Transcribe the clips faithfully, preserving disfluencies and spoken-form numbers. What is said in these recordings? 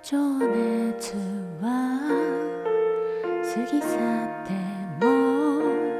情熱は過ぎ去っても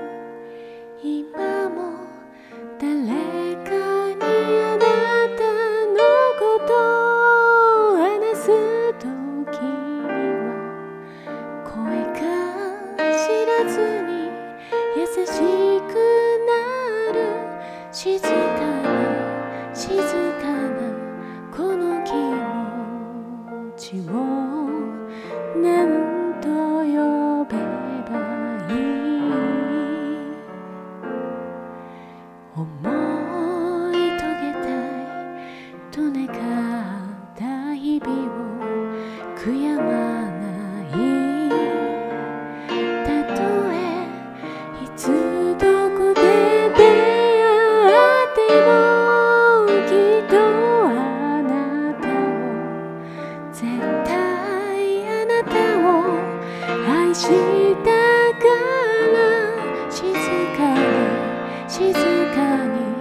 今も誰かにあなたのことを話すときには声が知らずに優しくなる静かな静かなこの気持ちを何と呼べばいい。思い遂げたいと願った日々を悔やまないたとえいつどこで出会ってもきっとあなたを絶対あなたを愛したから静かに静かに